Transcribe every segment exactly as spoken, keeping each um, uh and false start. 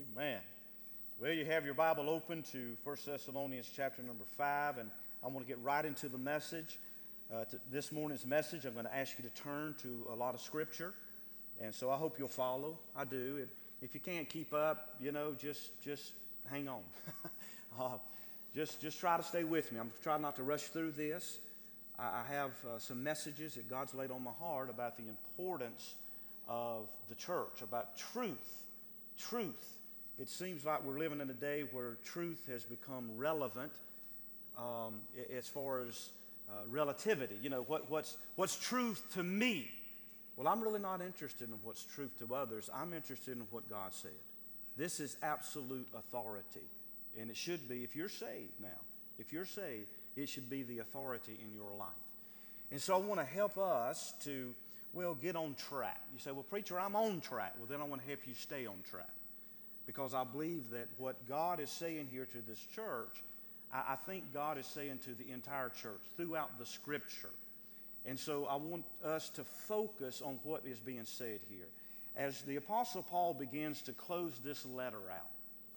Amen. Well, you have your Bible open to First Thessalonians chapter number five, and I want to get right into the message. Uh, to this morning's message, I'm going to ask you to turn to a lot of Scripture, and so I hope you'll follow. I do. If, if you can't keep up, you know, just just hang on. uh, just just try to stay with me. I'm trying not to rush through this. I, I have uh, some messages that God's laid on my heart about the importance of the church, about truth. Truth. It seems like we're living in a day where truth has become relevant um, as far as uh, relativity. You know, what, what's, what's truth to me? Well, I'm really not interested in what's truth to others. I'm interested in what God said. This is absolute authority. And it should be, if you're saved now, if you're saved, it should be the authority in your life. And so I want to help us to, well, get on track. You say, well, preacher, I'm on track. Well, then I want to help you stay on track. Because I believe that what God is saying here to this church, I, I think God is saying to the entire church throughout the Scripture. And so I want us to focus on what is being said here. As the Apostle Paul begins to close this letter out,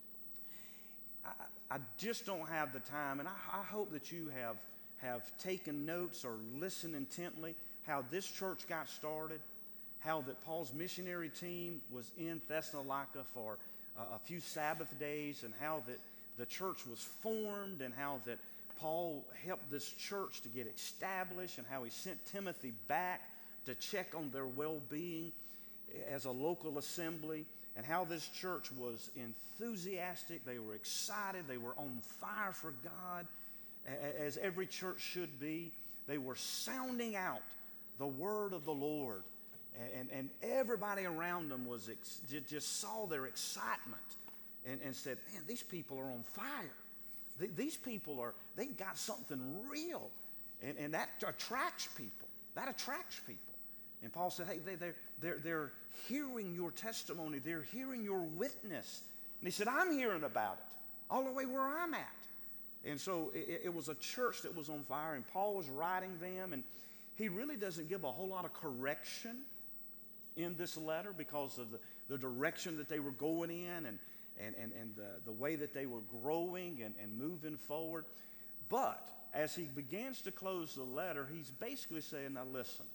I, I just don't have the time, and I, I hope that you have, have taken notes or listened intently how this church got started, how that Paul's missionary team was in Thessalonica for Uh, a few Sabbath days, and how that the church was formed, and how that Paul helped this church to get established, and how he sent Timothy back to check on their well-being as a local assembly, and how this church was enthusiastic. They were excited. They were on fire for God, as every church should be. They were sounding out the word of the Lord. And, and everybody around them was ex- just saw their excitement and, and said, man, these people are on fire. Th- these people are, they got something real. And, and that attracts people. That attracts people. And Paul said, hey, they, they're, they're, they're hearing your testimony. They're hearing your witness. And he said, I'm hearing about it all the way where I'm at. And so it, it was a church that was on fire, and Paul was writing them. And he really doesn't give a whole lot of correction in this letter because of the, the direction that they were going in, and, and, and, and the, the way that they were growing and, and moving forward. But as he begins to close the letter, he's basically saying, now listen,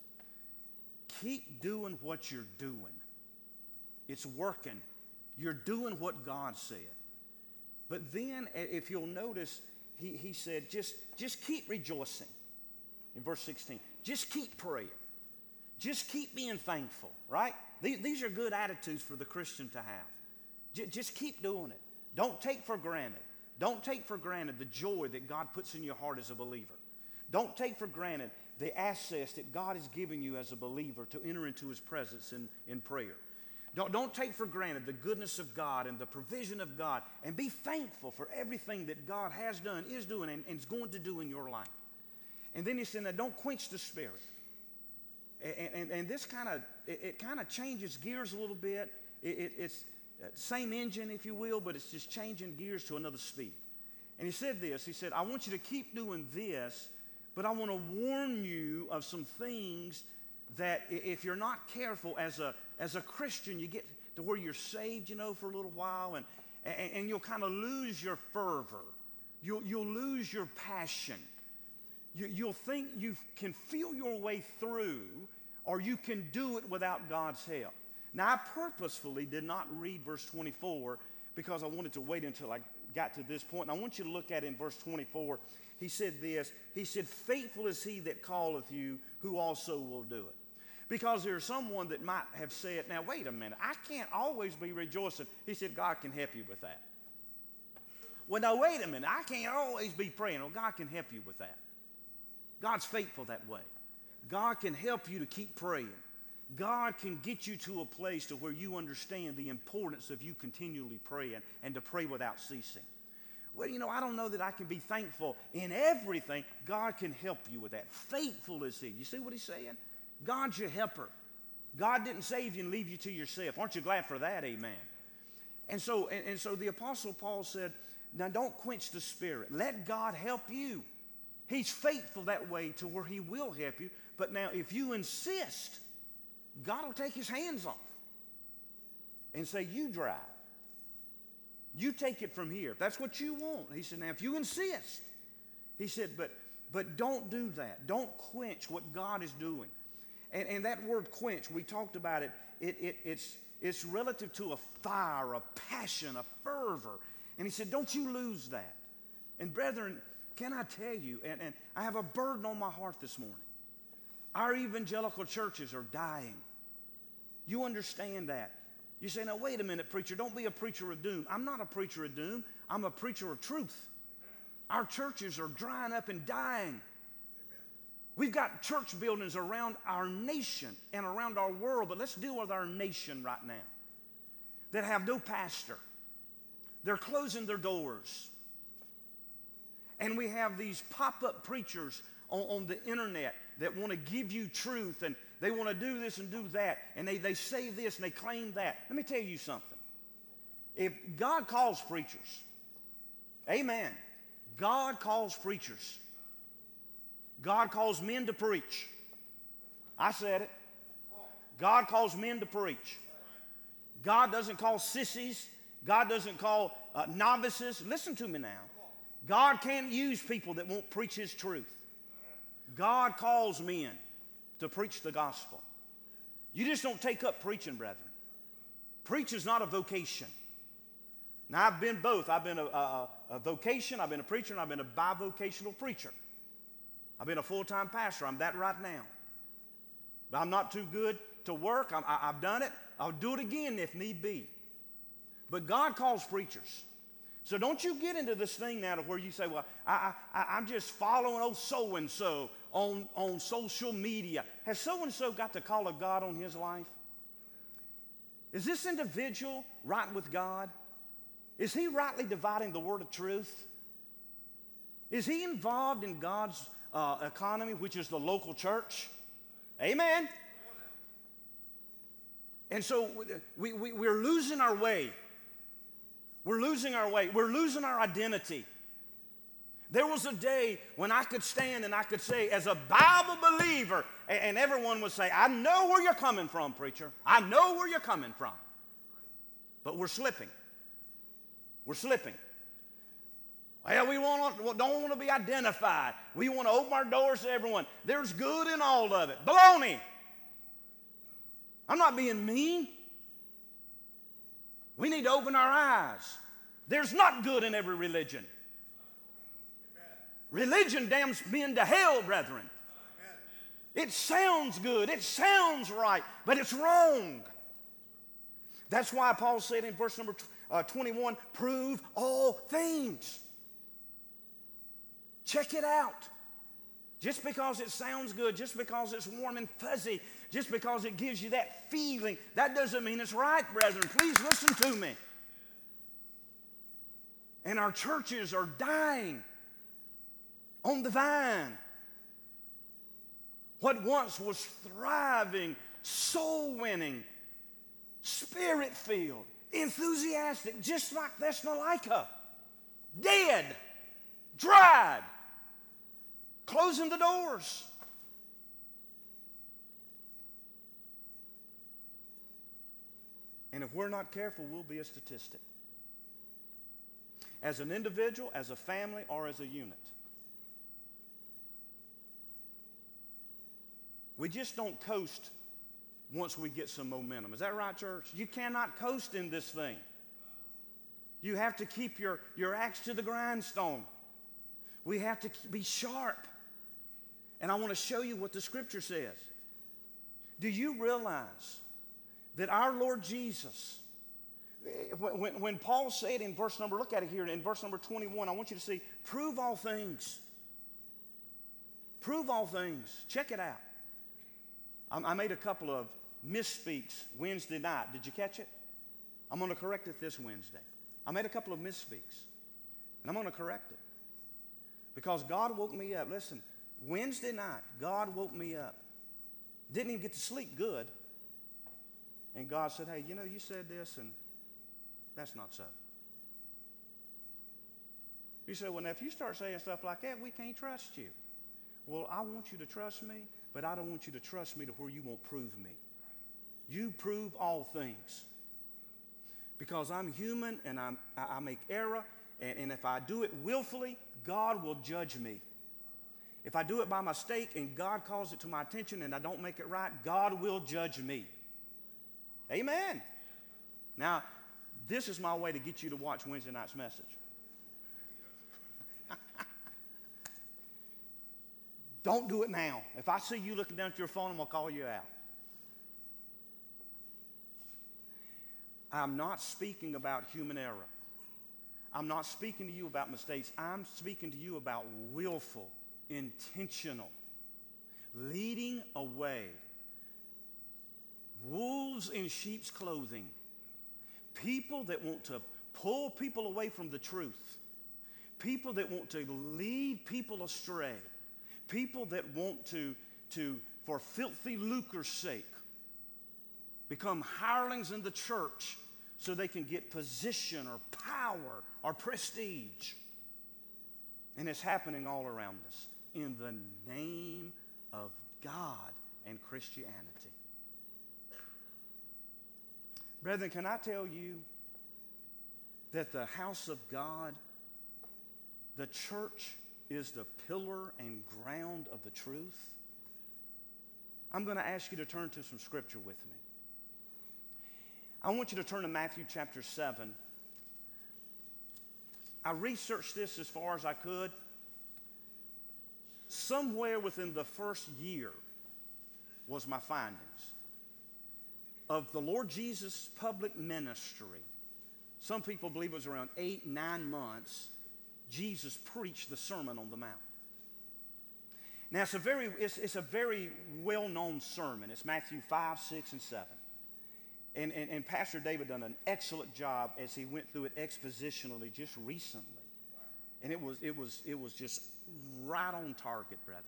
keep doing what you're doing. It's working. You're doing what God said. But then, if you'll notice, he, he said, just, just keep rejoicing. In verse sixteen, just keep praying. Just keep being thankful, right? These are good attitudes for the Christian to have. Just keep doing it. Don't take for granted. Don't take for granted the joy that God puts in your heart as a believer. Don't take for granted the access that God has given you as a believer to enter into His presence in, in prayer. Don't, don't take for granted the goodness of God and the provision of God, and be thankful for everything that God has done, is doing, and, and is going to do in your life. And then he said, now don't quench the spirit. And, and, and this kind of, it, it kind of changes gears a little bit. It, it, it's same engine, if you will, but it's just changing gears to another speed. And he said this, he said, I want you to keep doing this, but I want to warn you of some things that if you're not careful as a, as a Christian, you get to where you're saved, you know, for a little while, and, and, and you'll kind of lose your fervor. You'll, you'll lose your passion. You, you'll think you can feel your way through, or you can do it without God's help. Now, I purposefully did not read verse twenty-four because I wanted to wait until I got to this point. And I want you to look at it in verse twenty-four. He said this. He said, faithful is he that calleth you, who also will do it. Because there's someone that might have said, now, wait a minute. I can't always be rejoicing. He said, God can help you with that. Well, now, wait a minute. I can't always be praying. Well, God can help you with that. God's faithful that way. God can help you to keep praying. God can get you to a place to where you understand the importance of you continually praying and to pray without ceasing. Well, you know, I don't know that I can be thankful in everything. God can help you with that. Faithful is he. You see what he's saying? God's your helper. God didn't save you and leave you to yourself. Aren't you glad for that? Amen. And so, and, and so the Apostle Paul said, now don't quench the spirit. Let God help you. He's faithful that way to where he will help you. But now if you insist, God will take his hands off and say, you drive. You take it from here. If that's what you want. He said, now if you insist. He said, but, but don't do that. Don't quench what God is doing. And, and that word quench, we talked about it, it, it it's, it's relative to a fire, a passion, a fervor. And he said, don't you lose that. And brethren, can I tell you, and, and I have a burden on my heart this morning. Our evangelical churches are dying. You understand that. You say, now wait a minute, preacher, don't be a preacher of doom. I'm not a preacher of doom. I'm a preacher of truth. Our churches are drying up and dying. We've got church buildings around our nation and around our world, but let's deal with our nation right now, that have no pastor. They're closing their doors. And we have these pop-up preachers on, on the internet that want to give you truth, and they want to do this and do that, and they, they say this and they claim that. Let me tell you something. If God calls preachers, amen, God calls preachers. God calls men to preach. I said it. God calls men to preach. God doesn't call sissies. God doesn't call uh, novices. Listen to me now. God can't use people that won't preach His truth. God calls men to preach the gospel. You just don't take up preaching, brethren. Preach is not a vocation. Now, I've been both. I've been a, a, a vocation, I've been a preacher, and I've been a bivocational preacher. I've been a full-time pastor. I'm that right now. But I'm not too good to work. I'm, I, I've done it. I'll do it again if need be. But God calls preachers. So don't you get into this thing now to where you say, well, I, I, I'm just following old so-and-so on, on social media. Has so-and-so got the call of God on his life? Is this individual right with God? Is he rightly dividing the word of truth? Is he involved in God's uh, economy, which is the local church? Amen. And so we, we, we're losing our way. We're losing our way. We're losing our identity. There was a day when I could stand and I could say, as a Bible believer, and, and everyone would say, I know where you're coming from, preacher. I know where you're coming from. But we're slipping. We're slipping. Well, we want to, don't want to be identified. We want to open our doors to everyone. There's good in all of it. Baloney. I'm not being mean. We need to open our eyes. There's not good in every religion. Amen. Religion damns men to hell, brethren. Amen. It sounds good. It sounds right, but it's wrong. That's why Paul said in verse number uh, twenty-one, prove all things. Check it out. Just because it sounds good, just because it's warm and fuzzy, just because it gives you that feeling, that doesn't mean it's right, brethren. Please listen to me. And our churches are dying on the vine. What once was thriving, soul-winning, spirit-filled, enthusiastic, just like Thessalonica, dead, dried, closing the doors. And if we're not careful, we'll be a statistic. As an individual, as a family, or as a unit. We just don't coast once we get some momentum. Is that right, church? You cannot coast in this thing. You have to keep your, your axe to the grindstone. We have to be sharp. And I want to show you what the Scripture says. Do you realize that our Lord Jesus, when, when Paul said in verse number, look at it here, in verse number twenty-one, I want you to see, prove all things. Prove all things. Check it out. I, I made a couple of misspeaks Wednesday night. Did you catch it? I'm going to correct it this Wednesday. I made a couple of misspeaks, and I'm going to correct it. Because God woke me up. Listen, Wednesday night, God woke me up. Didn't even get to sleep good. And God said, hey, you know, you said this, and that's not so. You said, well, now, if you start saying stuff like that, we can't trust you. Well, I want you to trust me, but I don't want you to trust me to where you won't prove me. You prove all things. Because I'm human and I'm, I I make error, and, and if I do it willfully, God will judge me. If I do it by mistake and God calls it to my attention and I don't make it right, God will judge me. Amen. Now, this is my way to get you to watch Wednesday night's message. Don't do it now. If I see you looking down at your phone, I'm going to call you out. I'm not speaking about human error. I'm not speaking to you about mistakes. I'm speaking to you about willful, intentional, leading away. Wolves in sheep's clothing. People that want to pull people away from the truth. People that want to lead people astray. People that want to, to for filthy lucre's sake, become hirelings in the church so they can get position or power or prestige. And it's happening all around us in the name of God and Christianity. Brethren, can I tell you that the house of God, the church, is the pillar and ground of the truth? I'm going to ask you to turn to some scripture with me. I want you to turn to Matthew chapter seven. I researched this as far as I could. Somewhere within the first year was my findings of the Lord Jesus' public ministry. Some people believe it was around eight, nine months. Jesus preached the Sermon on the Mount. Now, it's a very, it's, it's a very well-known sermon. It's Matthew five, six, and seven. And, and, and Pastor David done an excellent job as he went through it expositionally just recently. And it was, it was, it was just right on target, brethren.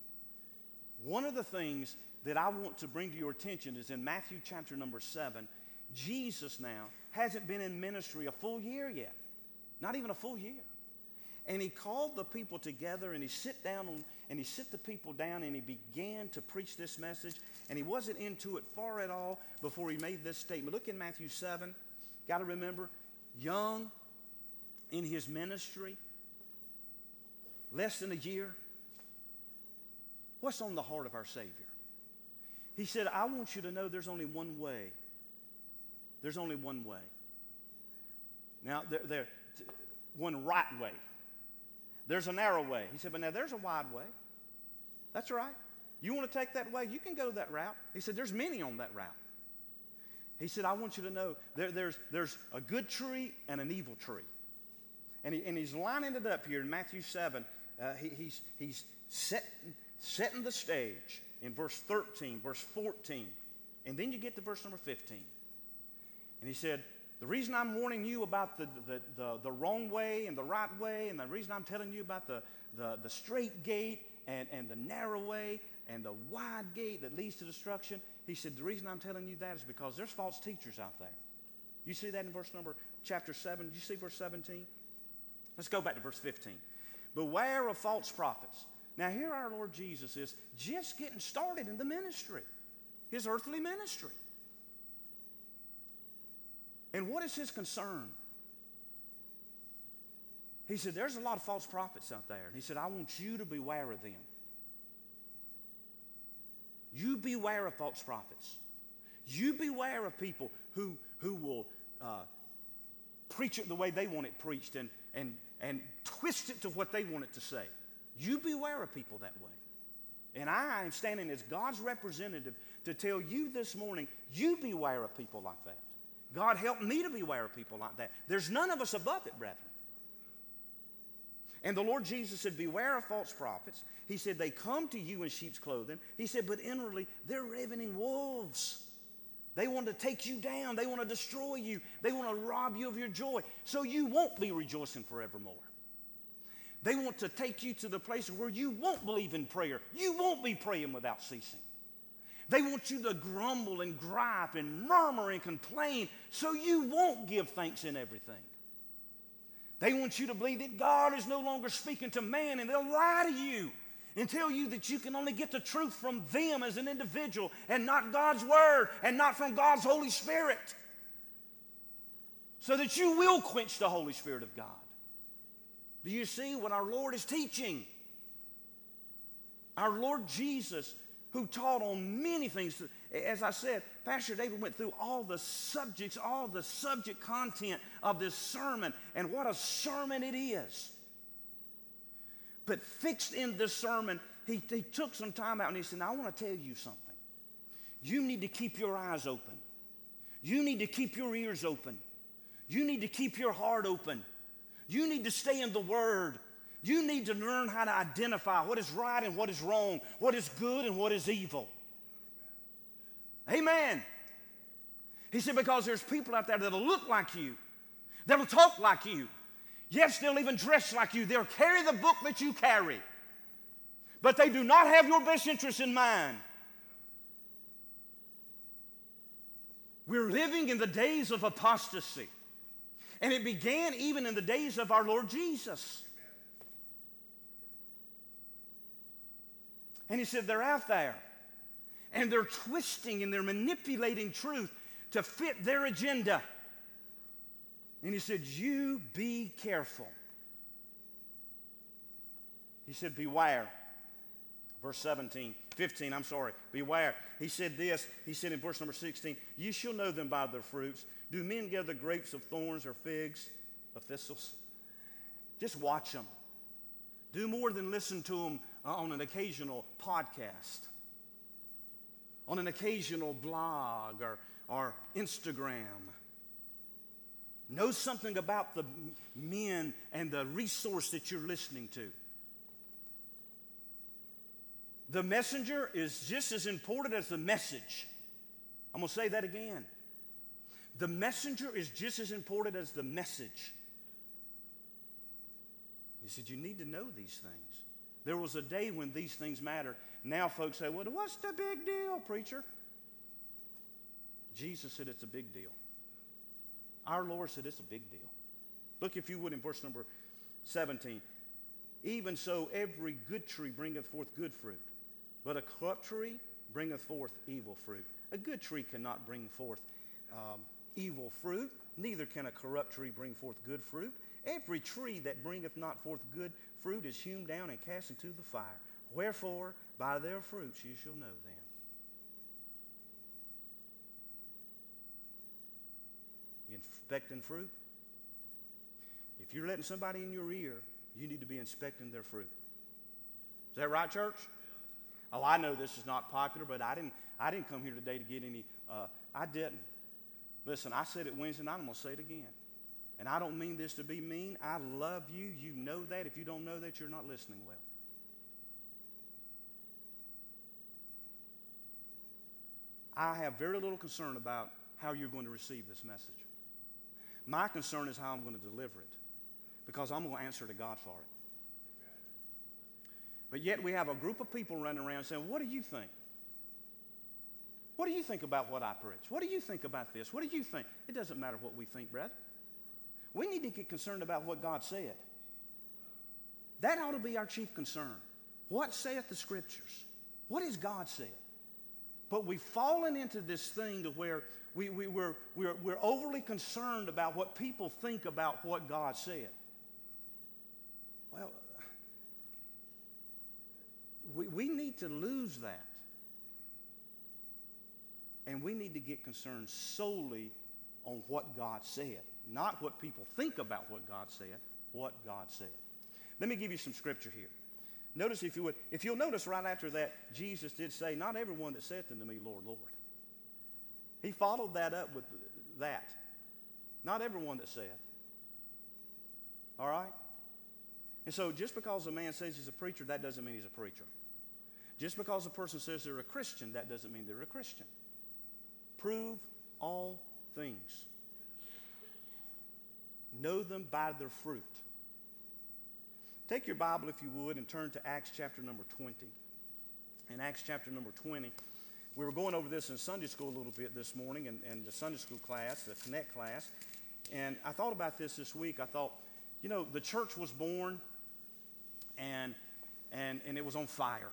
One of the things that I want to bring to your attention is in Matthew chapter number seven, Jesus now hasn't been in ministry a full year yet. Not even a full year. And he called the people together, and he sit down on, and he sit the people down, and he began to preach this message. And he wasn't into it far at all before he made this statement. Look in Matthew seven. Got to remember, young in his ministry, less than a year. What's on the heart of our Savior? He said, I want you to know there's only one way. There's only one way. Now, there, there, one right way. There's a narrow way. He said, but now there's a wide way. That's right. You want to take that way? You can go that route. He said, there's many on that route. He said, I want you to know there, there's, there's a good tree and an evil tree. And, he, and he's lining it up here in Matthew seven. Uh, he, he's he's set, setting the stage in verse thirteen, verse fourteen. And then you get to verse number fifteen. And he said, the reason I'm warning you about the, the, the, the wrong way and the right way, and the reason I'm telling you about the, the, the straight gate and, and the narrow way and the wide gate that leads to destruction, he said, the reason I'm telling you that is because there's false teachers out there. You see that in verse number, chapter seven. Did you see verse seventeen? Let's go back to verse fifteen. Beware of false prophets. Now here our Lord Jesus is just getting started in the ministry, his earthly ministry. And what is his concern? He said, there's a lot of false prophets out there. And he said, I want you to beware of them. You beware of false prophets. You beware of people who, who will uh, preach it the way they want it preached and, and, and twist it to what they want it to say. You beware of people that way. And I am standing as God's representative to tell you this morning, you beware of people like that. God help me to beware of people like that. There's none of us above it, brethren. And the Lord Jesus said, beware of false prophets. He said, they come to you in sheep's clothing. He said, but inwardly, they're ravening wolves. They want to take you down. They want to destroy you. They want to rob you of your joy. So you won't be rejoicing forevermore. They want to take you to the place where you won't believe in prayer. You won't be praying without ceasing. They want you to grumble and gripe and murmur and complain so you won't give thanks in everything. They want you to believe that God is no longer speaking to man, and they'll lie to you and tell you that you can only get the truth from them as an individual and not God's word and not from God's Holy Spirit. so that you will quench the Holy Spirit of God. Do you see what our Lord is teaching? Our Lord Jesus, who taught on many things. As I said, Pastor David went through all the subjects, all the subject content of this sermon, and what a sermon it is. But fixed in this sermon, he, he took some time out and he said, now I want to tell you something. You need to keep your eyes open. You need to keep your ears open. You need to keep your heart open. You need to stay in the Word. You need to learn how to identify what is right and what is wrong, what is good and what is evil. Amen. He said, because there's people out there that'll look like you, that'll talk like you. Yes, they'll even dress like you. They'll carry the book that you carry. But they do not have your best interest in mind. We're living in the days of apostasy. And it began even in the days of our Lord Jesus. And he said they're out there. And they're twisting and they're manipulating truth to fit their agenda. And he said, you be careful. He said, beware. Verse seventeen, fifteen, I'm sorry, beware. He said this, he said in verse number sixteen, you shall know them by their fruits. Do men gather grapes of thorns or figs of thistles? Just watch them. Do more than listen to them on an occasional podcast, on an occasional blog or, or Instagram. Know something about the men and the resource that you're listening to. The messenger is just as important as the message. I'm going to say that again. The messenger is just as important as the message. He said, you need to know these things. There was a day when these things mattered. Now folks say, well, what's the big deal, preacher? Jesus said it's a big deal. Our Lord said it's a big deal. Look, if you would, in verse number seventeen. Even so, every good tree bringeth forth good fruit, but a corrupt tree bringeth forth evil fruit. A good tree cannot bring forth um, evil fruit, neither can a corrupt tree bring forth good fruit. Every tree that bringeth not forth good fruit is hewn down and cast into the fire. Wherefore, by their fruits you shall know them. You inspecting fruit? If you're letting somebody in your ear, you need to be inspecting their fruit. Is that right, church? Oh, I know this is not popular, but I didn't, I didn't come here today to get any, uh, I didn't. Listen, I said it Wednesday night, I'm going to say it again. And I don't mean this to be mean. I love you. You know that. If you don't know that, you're not listening well. I have very little concern about how you're going to receive this message. My concern is how I'm going to deliver it, because I'm going to answer to God for it. But yet we have a group of people running around saying, what do you think? What do you think about what I preach? What do you think about this? What do you think? It doesn't matter what we think, brother. We need to get concerned about what God said. That ought to be our chief concern. What saith the Scriptures? What has God said? But we've fallen into this thing to where we, we, we're, we're, we're overly concerned about what people think about what God said. Well, we, we need to lose that. And we need to get concerned solely on what God said, not what people think about what God said, what God said. Let me give you some scripture here. Notice, if you would, if you'll notice right after that, Jesus did say, not everyone that saith unto me, Lord, Lord. He followed that up with that. Not everyone that saith. All right? And so just because a man says he's a preacher, that doesn't mean he's a preacher. Just because a person says they're a Christian, that doesn't mean they're a Christian. Prove all things. Know them by their fruit. Take your Bible, if you would, and turn to Acts chapter number twenty. In Acts chapter number twenty, we were going over this in Sunday school a little bit this morning, and, and the Sunday school class, the Connect class. And I thought about this this week. I thought, you know, the church was born, and and and it was on fire.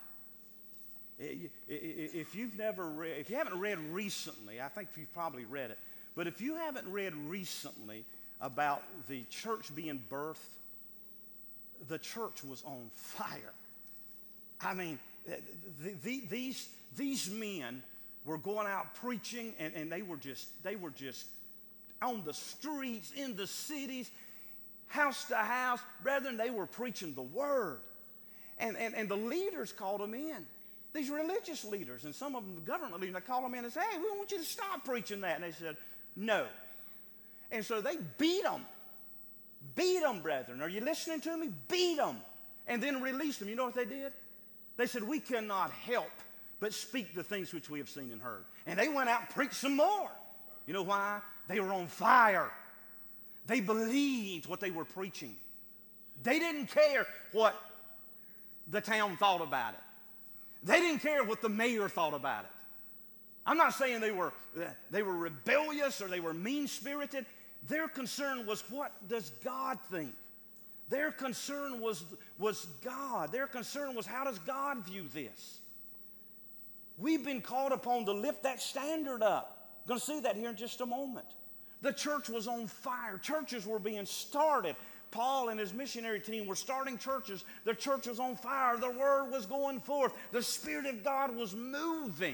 If you've never read, if you haven't read recently, I think you've probably read it, but if you haven't read recently about the church being birthed, the church was on fire. I mean, the, the, these, these men were going out preaching, and, and they were just they were just on the streets, in the cities, house to house. Brethren, they were preaching the word. And, and, and the leaders called them in. These religious leaders, and some of them the government leaders, they called them in and said, hey, we want you to stop preaching that. And they said, no. And so they beat them. Beat them, brethren. Are you listening to me? Beat them. And then released them. You know what they did? They said, we cannot help but speak the things which we have seen and heard. And they went out and preached some more. You know why? They were on fire. They believed what they were preaching. They didn't care what the town thought about it. They didn't care what the mayor thought about it. I'm not saying they were, they were rebellious or they were mean-spirited. Their concern was, what does God think? Their concern was, was God. Their concern was, how does God view this? We've been called upon to lift that standard up. I'm going to see that here in just a moment. The church was on fire. Churches were being started. Paul and his missionary team were starting churches. The church was on fire. The word was going forth. The Spirit of God was moving.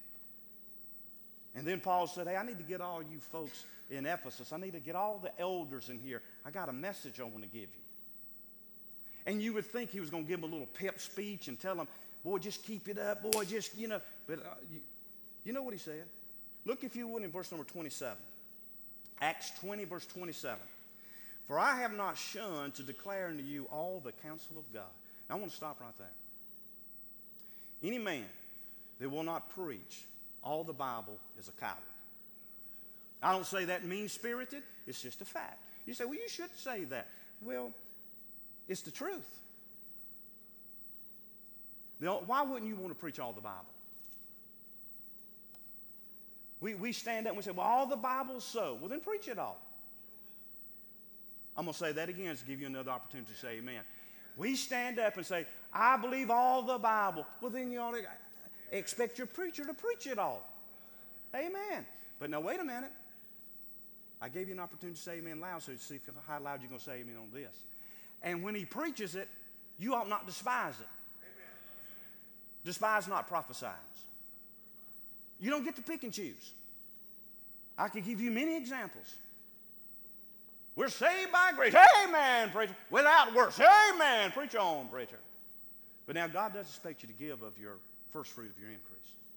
And then Paul said, hey, I need to get all you folks in Ephesus. I need to get all the elders in here. I got a message I want to give you. And you would think he was going to give them a little pep speech and tell them, boy, just keep it up. Boy, just, you know. But uh, you, you know what he said? Look, if you would, in verse number twenty-seven. Acts twenty, verse twenty-seven. For I have not shunned to declare unto you all the counsel of God. Now, I want to stop right there. Any man that will not preach all the Bible is a coward. I don't say that mean-spirited. It's just a fact. You say, well, you should say that. Well, it's the truth. Now, why wouldn't you want to preach all the Bible? We, we stand up and we say, well, all the Bible's so. Well, then preach it all. I'm going to say that again to give you another opportunity to say amen. We stand up and say, I believe all the Bible. Well, then you ought to expect your preacher to preach it all. Amen. But now, wait a minute. I gave you an opportunity to say amen loud, so you see how loud you're going to say amen on this. And when he preaches it, you ought not despise it. Amen. Despise not prophesying. You don't get to pick and choose. I could give you many examples. We're saved by grace. Amen, preacher. Without works. Amen. Preach on, preacher. But now God does expect you to give of your first fruit of your increase.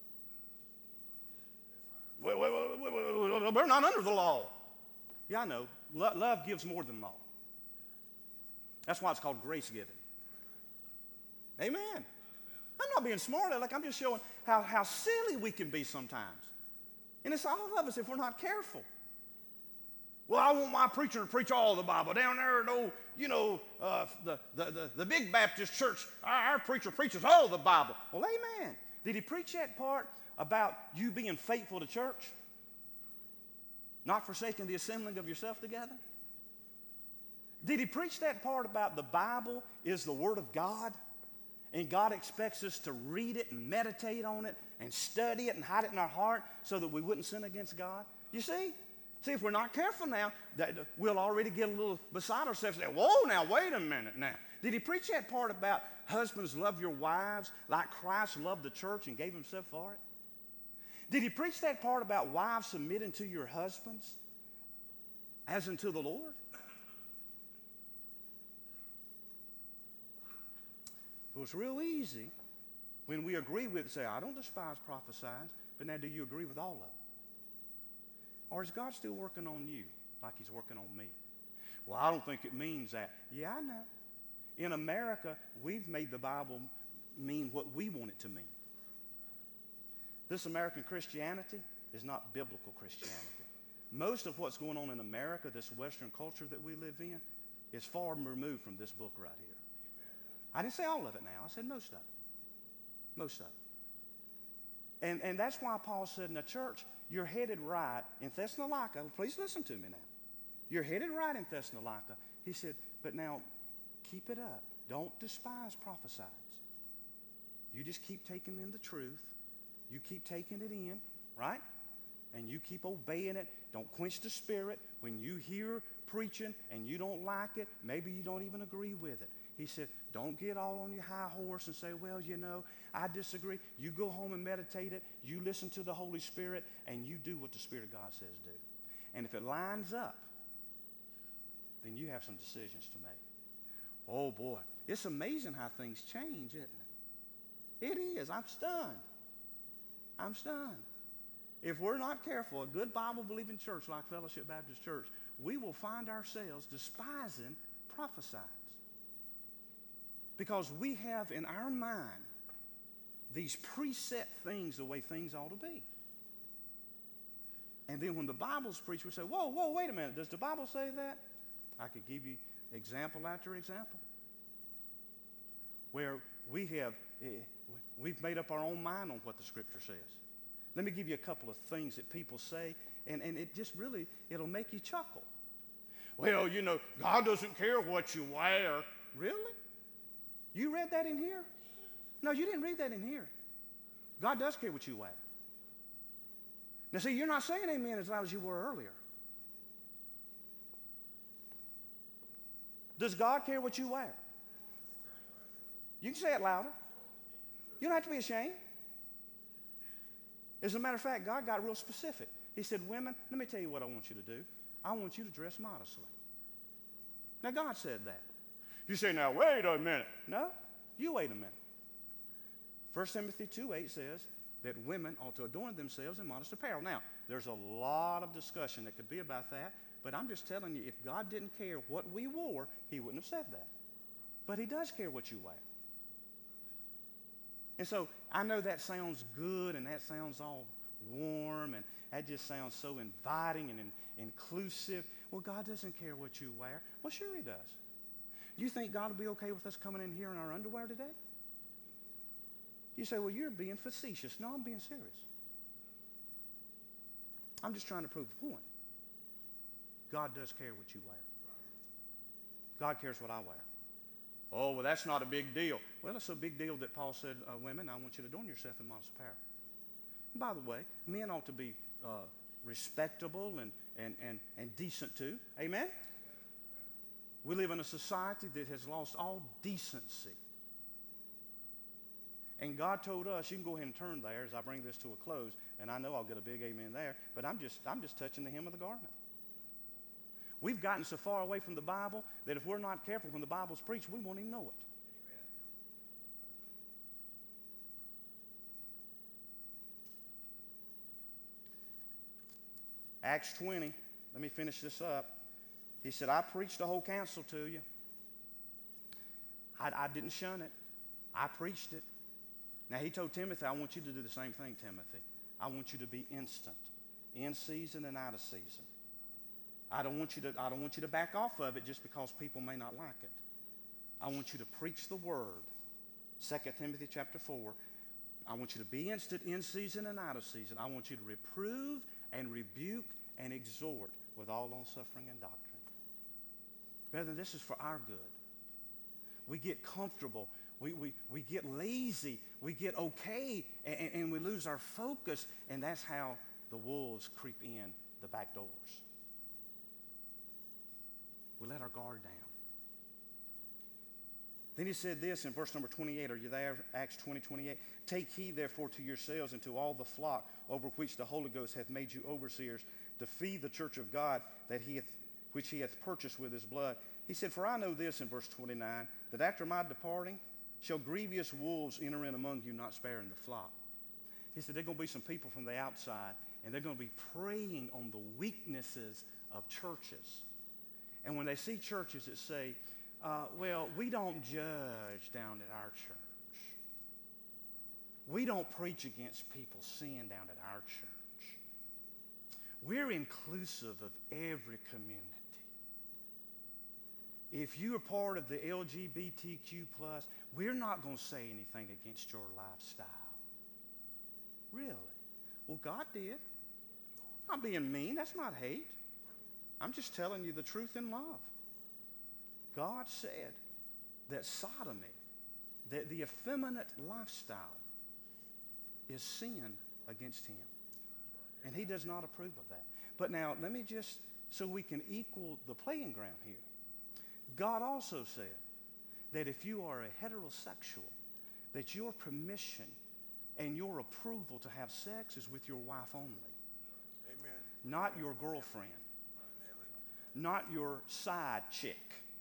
Well, well, well, well, well, we're not under the law. Yeah, I know. Lo- love gives more than law. That's why it's called grace giving. Amen. I'm not being smart. Like, I'm just showing how, how silly we can be sometimes. And it's all of us if we're not careful. Well, I want my preacher to preach all the Bible. Down there at old, you know, uh, the, the, the, the big Baptist church, our, our preacher preaches all the Bible. Well, amen. Did he preach that part about you being faithful to church? Not forsaking the assembling of yourself together? Did he preach that part about the Bible is the Word of God? And God expects us to read it and meditate on it and study it and hide it in our heart so that we wouldn't sin against God? You see? See, if we're not careful now, that we'll already get a little beside ourselves and say, whoa, now, wait a minute now. Did he preach that part about husbands love your wives like Christ loved the church and gave himself for it? Did he preach that part about wives submitting to your husbands as unto the Lord? So it's real easy when we agree with it, say, I don't despise prophesying, but now do you agree with all of it? Or is God still working on you like he's working on me? Well, I don't think it means that. Yeah, I know. In America, we've made the Bible mean what we want it to mean. This American Christianity is not biblical Christianity. Most of what's going on in America, this Western culture that we live in, is far removed from this book right here. I didn't say all of it now. I said most of it. Most of it. And, and that's why Paul said in the church, you're headed right in Thessalonica. Please listen to me now. You're headed right in Thessalonica. He said, but now keep it up. Don't despise prophesying. You just keep taking in the truth. You keep taking it in, right? And you keep obeying it. Don't quench the spirit. When you hear preaching and you don't like it, maybe you don't even agree with it. He said, don't get all on your high horse and say, well, you know, I disagree. You go home and meditate it. You listen to the Holy Spirit, and you do what the Spirit of God says do. And if it lines up, then you have some decisions to make. Oh, boy. It's amazing how things change, isn't it? It is. I'm stunned. I'm stunned. If we're not careful, a good Bible-believing church like Fellowship Baptist Church, we will find ourselves despising prophesies. Because we have in our mind these preset things the way things ought to be. And then when the Bible's preached, we say, whoa, whoa, wait a minute. Does the Bible say that? I could give you example after example. Where we have, we've made up our own mind on what the Scripture says. Let me give you a couple of things that people say, and, and it just really, it'll make you chuckle. Well, you know, God doesn't care what you wear. Really? You read that in here? No, you didn't read that in here. God does care what you wear. Now, see, you're not saying amen as loud as you were earlier. Does God care what you wear? You can say it louder. You don't have to be ashamed. As a matter of fact, God got real specific. He said, women, let me tell you what I want you to do. I want you to dress modestly. Now, God said that. You say, now, wait a minute. No, you wait a minute. First Timothy two eight says that women ought to adorn themselves in modest apparel. Now, there's a lot of discussion that could be about that, but I'm just telling you, if God didn't care what we wore, he wouldn't have said that. But he does care what you wear. And so I know that sounds good and that sounds all warm and that just sounds so inviting and in, inclusive. Well, God doesn't care what you wear. Well, sure he does. You think God will be okay with us coming in here in our underwear today? You say, well, you're being facetious. No, I'm being serious. I'm just trying to prove the point. God does care what you wear. God cares what I wear. Oh, well, that's not a big deal. Well, it's a big deal that Paul said, uh, women, I want you to adorn yourself in modest apparel. And by the way, men ought to be uh, respectable and, and, and, and decent too. Amen? We live in a society that has lost all decency. And God told us, you can go ahead and turn there as I bring this to a close, and I know I'll get a big amen there, but I'm just, I'm just touching the hem of the garment. We've gotten so far away from the Bible that if we're not careful when the Bible's preached, we won't even know it. Acts twenty, let me finish this up. He said, I preached the whole counsel to you. I, I didn't shun it. I preached it. Now, he told Timothy, I want you to do the same thing, Timothy. I want you to be instant, in season and out of season. I don't want you to, I don't want you to back off of it just because people may not like it. I want you to preach the word. Second Timothy chapter four. I want you to be instant, in season and out of season. I want you to reprove and rebuke and exhort with all long-suffering and doctrine. Brethren, this is for our good. We get comfortable. We, we, we get lazy. We get okay, and, and we lose our focus, and that's how the wolves creep in the back doors. We let our guard down. Then he said this in verse number twenty-eight. Are you there? Acts twenty, twenty-eight. Take heed, therefore, to yourselves and to all the flock over which the Holy Ghost hath made you overseers, to feed the church of God that he hath, which he hath purchased with his blood. He said, for I know this in verse twenty-nine, that after my departing shall grievous wolves enter in among you, not sparing the flock. He said, there are going to be some people from the outside, and they're going to be preying on the weaknesses of churches. And when they see churches that say, uh, well, we don't judge down at our church. We don't preach against people's sin down at our church. We're inclusive of every community. If you are part of the L G B T Q plus, we're not going to say anything against your lifestyle. Really? Well, God did. I'm not being mean. That's not hate. I'm just telling you the truth in love. God said that sodomy, that the effeminate lifestyle, is sin against him. And he does not approve of that. But now, let me just so we can equal the playing ground here. God also said that if you are a heterosexual, that your permission and your approval to have sex is with your wife only. Amen. Not your girlfriend. Not your side chick.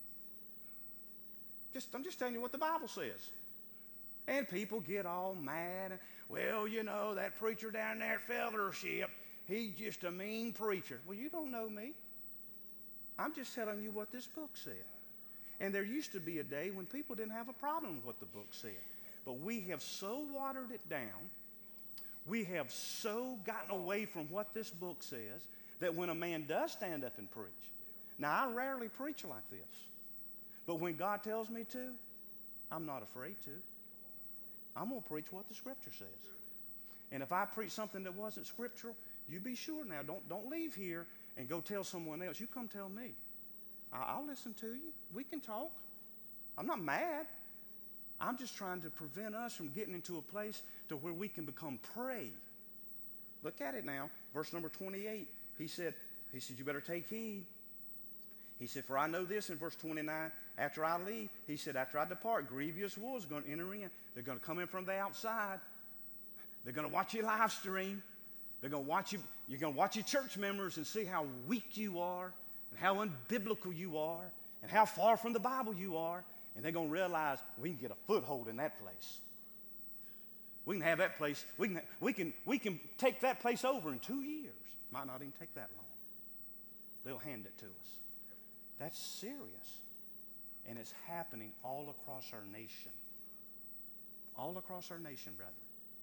Just, I'm just telling you what the Bible says. And people get all mad. Well, you know, that preacher down there at Fellowship, he's just a mean preacher. Well, you don't know me. I'm just telling you what this book said. And there used to be a day when people didn't have a problem with what the book said. But we have so watered it down, we have so gotten away from what this book says, that when a man does stand up and preach, now I rarely preach like this, but when God tells me to, I'm not afraid to. I'm going to preach what the Scripture says. And if I preach something that wasn't scriptural, you be sure now, don't, don't leave here and go tell someone else. You come tell me. I, I'll listen to you. We can talk. I'm not mad. I'm just trying to prevent us from getting into a place to where we can become prey. Look at it now. Verse number twenty-eight. He said, he said, you better take heed. He said, for I know this in verse twenty-nine, after I leave, he said, after I depart, grievous wolves are going to enter in. They're going to come in from the outside. They're going to watch your live stream. They're going to watch you. You're going to watch your church members and see how weak you are and how unbiblical you are and how far from the Bible you are. And they're going to realize we can get a foothold in that place. We can have that place. We can, we can, we can take that place over in two years. Might not even take that long. They'll hand it to us. That's serious. And it's happening all across our nation. All across our nation, brethren.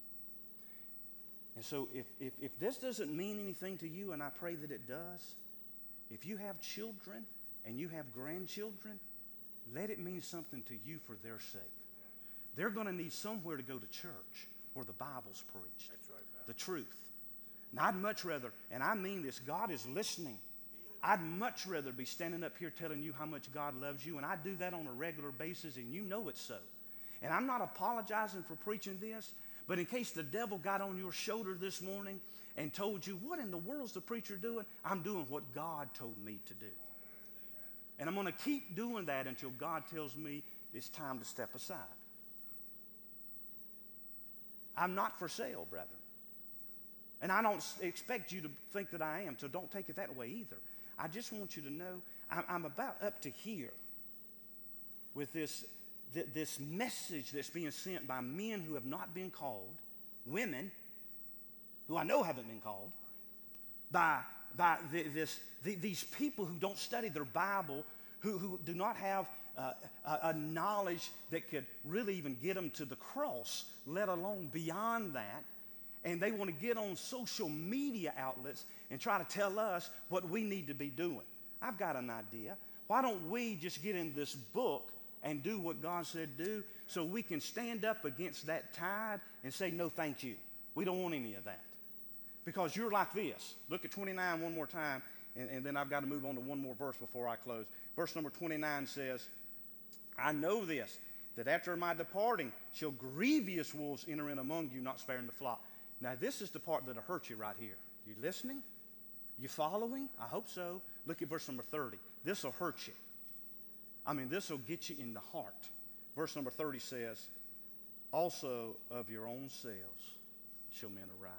And so if, if, if this doesn't mean anything to you, and I pray that it does, if you have children and you have grandchildren, let it mean something to you for their sake. They're going to need somewhere to go to church where the Bible's preached. That's right, the truth. And I'd much rather, and I mean this, God is listening. I'd much rather be standing up here telling you how much God loves you, and I do that on a regular basis, and you know it's so. And I'm not apologizing for preaching this, but in case the devil got on your shoulder this morning and told you, what in the world's the preacher doing? I'm doing what God told me to do. And I'm going to keep doing that until God tells me it's time to step aside. I'm not for sale, brethren. And I don't expect you to think that I am, so don't take it that way either. I just want you to know I'm about up to here with this, this message that's being sent by men who have not been called, women who I know haven't been called, by, by this, these people who don't study their Bible, who, who do not have uh, a, a knowledge that could really even get them to the cross, let alone beyond that. And they want to get on social media outlets and try to tell us what we need to be doing. I've got an idea. Why don't we just get in this book and do what God said do so we can stand up against that tide and say, no, thank you. We don't want any of that. Because you're like this. Look at twenty-nine one more time, and, and then I've got to move on to one more verse before I close. Verse number twenty-nine says, I know this, that after my departing shall grievous wolves enter in among you, not sparing the flock. Now, this is the part that'll hurt you right here. You listening? You following? I hope so. Look at verse number thirty. This will hurt you. I mean, this will get you in the heart. Verse number thirty says, also of your own selves shall men arise.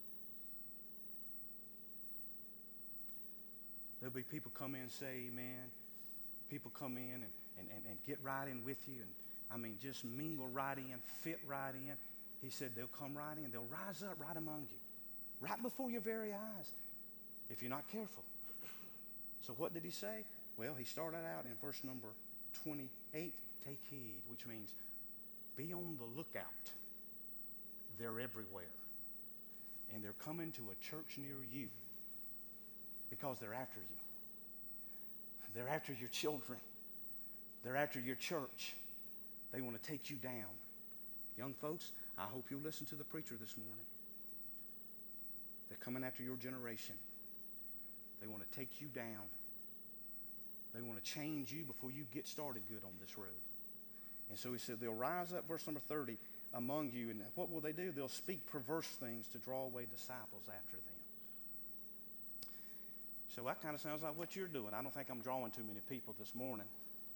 There'll be people come in and say amen. People come in and, and, and, and get right in with you. And I mean, just mingle right in, fit right in. He said they'll come right in. They'll rise up right among you, right before your very eyes, if you're not careful. So what did he say? Well, he started out in verse number twenty-eight, take heed, which means be on the lookout. They're everywhere. And they're coming to a church near you because they're after you. They're after your children. They're after your church. They want to take you down. Young folks, I hope you'll listen to the preacher this morning. They're coming after your generation. They want to take you down. They want to change you before you get started good on this road. And so he said, they'll rise up, verse number thirty, among you. And what will they do? They'll speak perverse things to draw away disciples after them. So that kind of sounds like what you're doing. I don't think I'm drawing too many people this morning.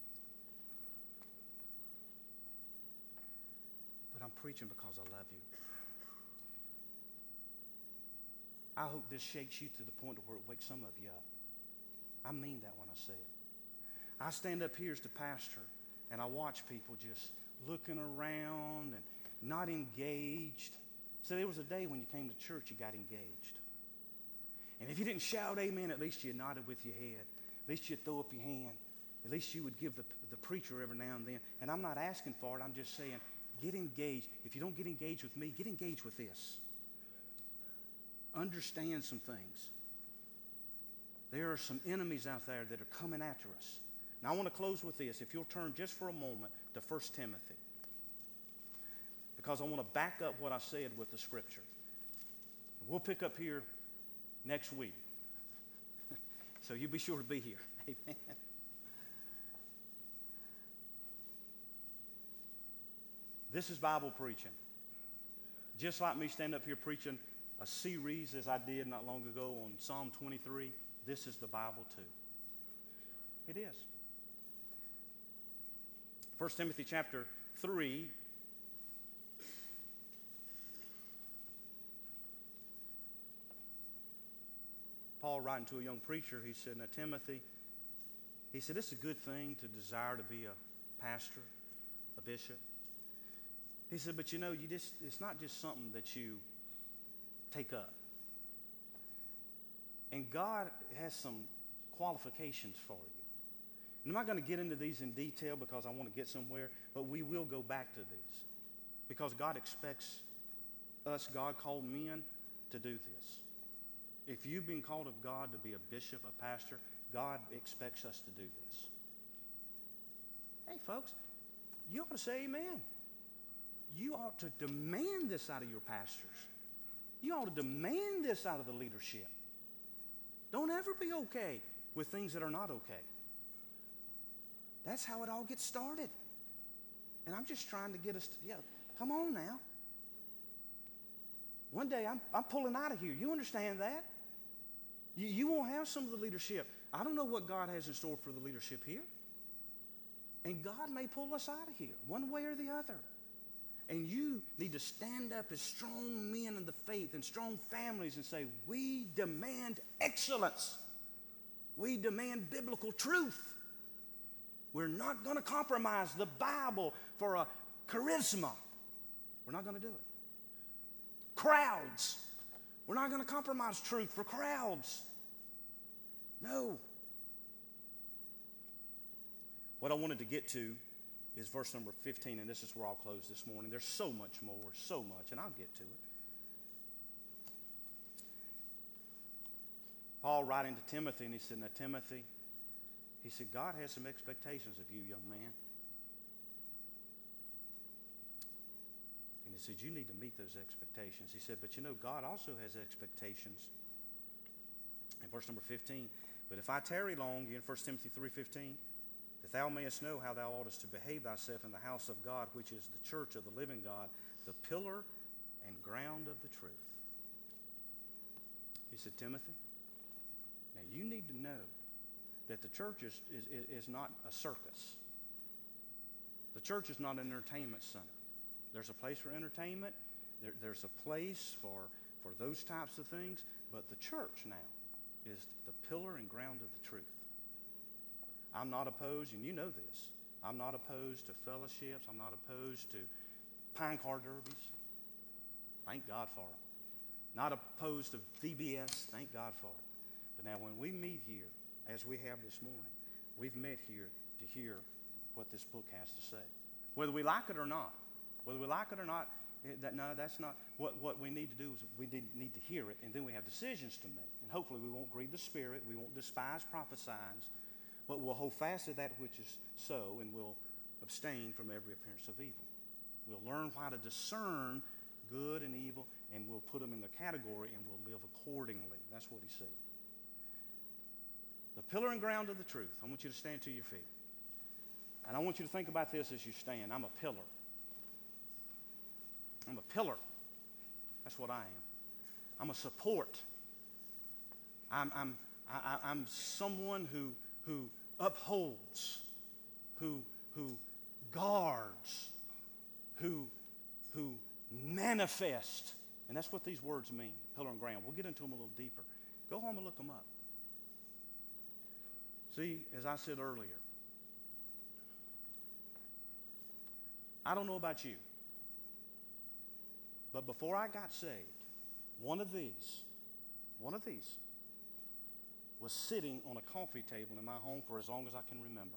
But I'm preaching because I love you. I hope this shakes you to the point where it wakes some of you up. I mean that when I say it. I stand up here as the pastor, and I watch people just looking around and not engaged. So there was a day when you came to church, you got engaged. And if you didn't shout amen, at least you nodded with your head. At least you throw up your hand. At least you would give the, the preacher every now and then. And I'm not asking for it. I'm just saying, get engaged. If you don't get engaged with me, get engaged with this. Understand some things. There are some enemies out there that are coming after us. Now I want to close with this. If you'll turn just for a moment to First Timothy. Because I want to back up what I said with the scripture. We'll pick up here next week. So you be sure to be here. Amen. This is Bible preaching. Just like me stand up here preaching a series as I did not long ago on Psalm twenty-three, this is the Bible too. It is. First Timothy chapter three. Paul writing to a young preacher, he said, now Timothy, he said, it's a good thing to desire to be a pastor, a bishop. He said, but you know, you just it's not just something that you take up. And God has some qualifications for you. And I'm not going to get into these in detail because I want to get somewhere, but we will go back to these. Because God expects us, God called men, to do this. If you've been called of God to be a bishop, a pastor, God expects us to do this. Hey, folks, you ought to say amen. You ought to demand this out of your pastors. You ought to demand this out of the leadership. Don't ever be okay with things that are not okay. That's how it all gets started. And I'm just trying to get us to, yeah, come on now. One day I'm, I'm pulling out of here. You understand that? You, you won't have some of the leadership. I don't know what God has in store for the leadership here. And God may pull us out of here, one way or the other. And you need to stand up as strong men in the faith and strong families and say, we demand excellence. We demand biblical truth. We're not going to compromise the Bible for a charisma. We're not going to do it. Crowds. We're not going to compromise truth for crowds. No. What I wanted to get to is verse number fifteen, and this is where I'll close this morning. There's so much more, so much, and I'll get to it. Paul writing to Timothy, and he said, now Timothy, he said, God has some expectations of you, young man. And he said, you need to meet those expectations. He said, but you know, God also has expectations. In verse number fifteen, but if I tarry long, in First Timothy three fifteen, that thou mayest know how thou oughtest to behave thyself in the house of God, which is the church of the living God, the pillar and ground of the truth. He said, Timothy, now you need to know that the church is, is, is not a circus. The church is not an entertainment center. There's a place for entertainment. There, there's a place for, for those types of things. But the church now is the pillar and ground of the truth. I'm not opposed, and you know this, I'm not opposed to fellowships. I'm not opposed to pine car derbies. Thank God for them. Not opposed to V B S. Thank God for it. But now when we meet here, as we have this morning, we've met here to hear what this book has to say. Whether we like it or not, whether we like it or not, that, no, that's not, what, what we need to do is we need, need to hear it, and then we have decisions to make. And hopefully we won't grieve the Spirit, we won't despise prophesying, but we'll hold fast to that which is so, and we'll abstain from every appearance of evil. We'll learn how to discern good and evil, and we'll put them in the category, and we'll live accordingly. That's what he said. The pillar and ground of the truth. I want you to stand to your feet. And I want you to think about this as you stand. I'm a pillar. I'm a pillar. That's what I am. I'm a support. I'm, I'm, I, I, I'm someone who, who upholds, who, who guards, who, who manifests. And that's what these words mean, pillar and ground. We'll get into them a little deeper. Go home and look them up. See, as I said earlier, I don't know about you, but before I got saved, one of these, one of these was sitting on a coffee table in my home for as long as I can remember.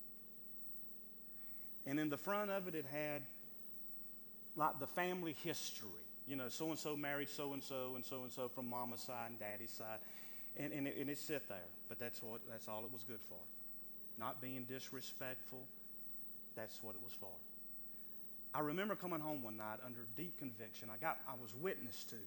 And in the front of it, it had like the family history. You know, so-and-so married so-and-so and so-and-so from mama's side and daddy's side. And, and, it, and it sit there. But that's, what, that's all it was good for. Not being disrespectful. That's what it was for. I remember coming home one night under deep conviction. I got I was witnessed to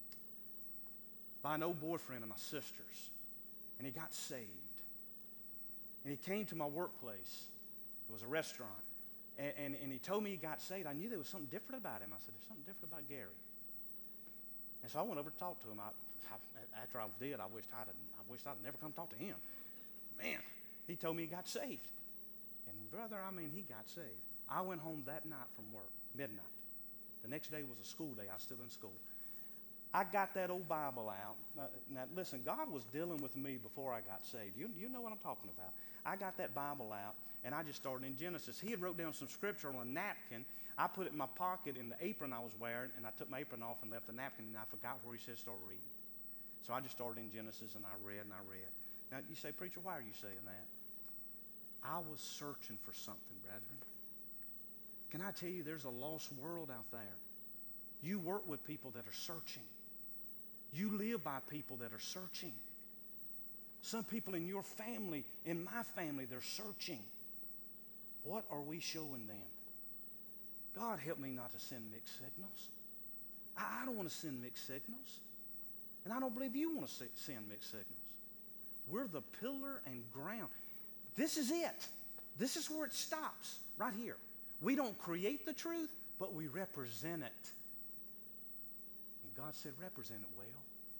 by an old boyfriend of my sister's. And he got saved. And he came to my workplace. It was a restaurant. And, and, and he told me he got saved. I knew there was something different about him. I said, there's something different about Gary. And so I went over to talk to him. I, I, after I did, I wished I'd, I wished I'd never come talk to him. Man, he told me he got saved. And brother, I mean, he got saved. I went home that night from work, midnight. The next day was a school day. I was still in school. I got that old Bible out. Now, now listen, God was dealing with me before I got saved. You, you know what I'm talking about. I got that Bible out, and I just started in Genesis. He had wrote down some scripture on a napkin. I put it in my pocket in the apron I was wearing, and I took my apron off and left the napkin, and I forgot where he said start reading. So I just started in Genesis, and I read, and I read. Now, you say, preacher, why are you saying that? I was searching for something, brethren. Can I tell you, there's a lost world out there. You work with people that are searching. You live by people that are searching. Some people in your family, in my family, they're searching. What are we showing them? God, help me not to send mixed signals. I, I don't want to send mixed signals. And I don't believe you want to send mixed signals. We're the pillar and ground. This is it. This is where it stops, right here. We don't create the truth, but we represent it. And God said, represent it well.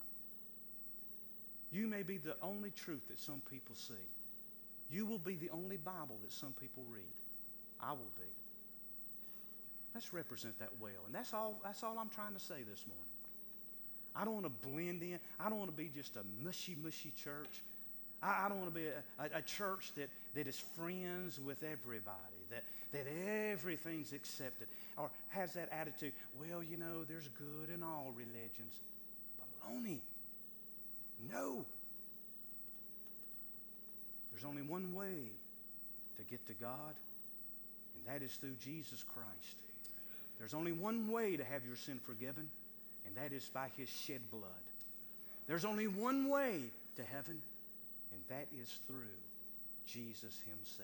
You may be the only truth that some people see. You will be the only Bible that some people read. I will be. Let's represent that well. And that's all, that's all I'm trying to say this morning. I don't want to blend in. I don't want to be just a mushy, mushy church. I, I don't want to be a, a, a church that, that is friends with everybody, that, that everything's accepted, or has that attitude, well, you know, there's good in all religions. Baloney. No. There's only one way to get to God, and that is through Jesus Christ. There's only one way to have your sin forgiven, and that is by his shed blood. There's only one way to heaven, and that is through Jesus himself.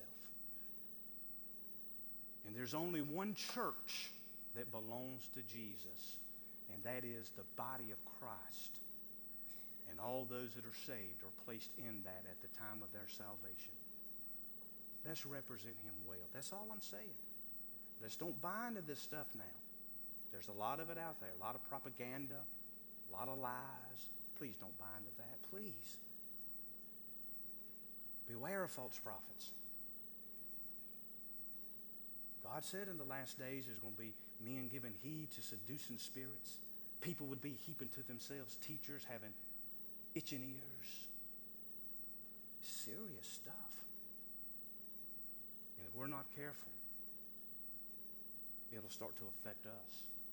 And there's only one church that belongs to Jesus, and that is the body of Christ. And all those that are saved are placed in that at the time of their salvation. Let's represent him well. That's all I'm saying. Let's don't buy into this stuff now. There's a lot of it out there, a lot of propaganda, a lot of lies. Please don't buy into that, please. Beware of false prophets. God said in the last days there's going to be men giving heed to seducing spirits. People would be heaping to themselves teachers having itching ears. Serious stuff. And if we're not careful, it'll start to affect us.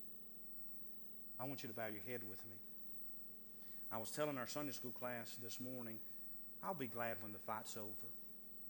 I want you to bow your head with me. I was telling our Sunday school class this morning, I'll be glad when the fight's over.